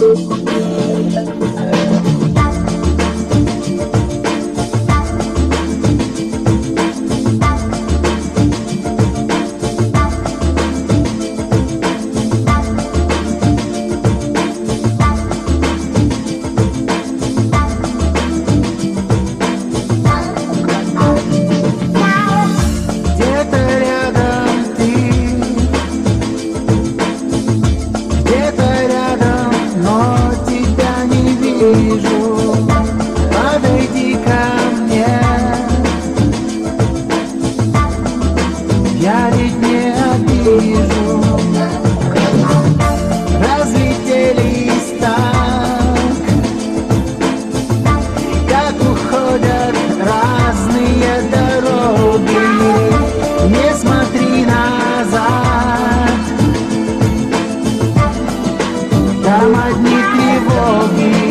Подойди ко мне, я ведь не обижу. Разлетелись так, как уходят разные дороги. Не смотри назад, там одни тревоги.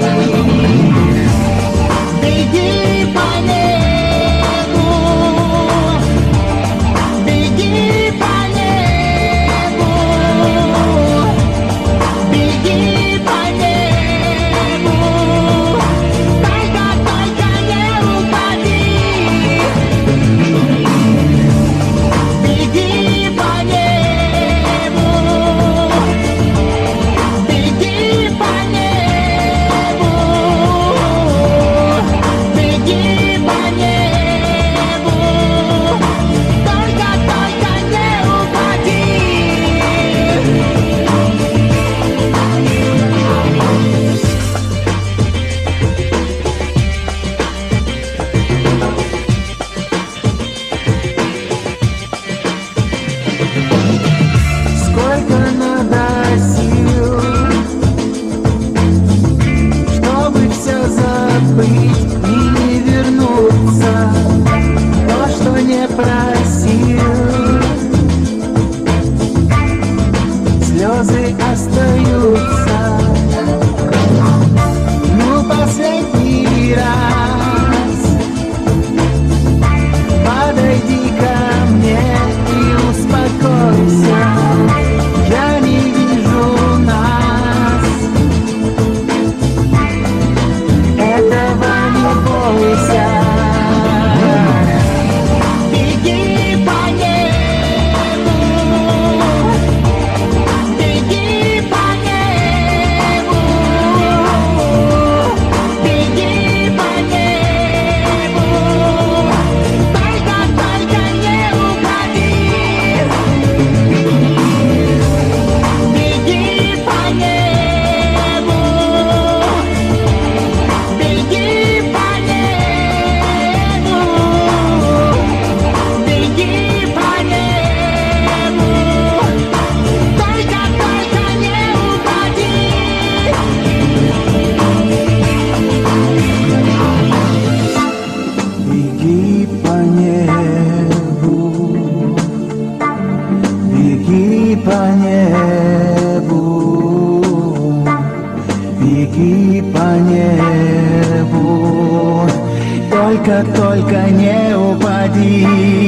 Сколько надо сил, чтобы все забыть и не вернуться. То, что не просил, слезы остаются. Ну, последний раз подойди ко мне и успокойся. Я не вижу нас, этого не бойся. Беги по небу, беги по небу, беги по небу, только не уходи. Беги по небу, беги по небу, беги по небу, только не упади. Беги по небу, беги по небу, беги по небу, только не упади.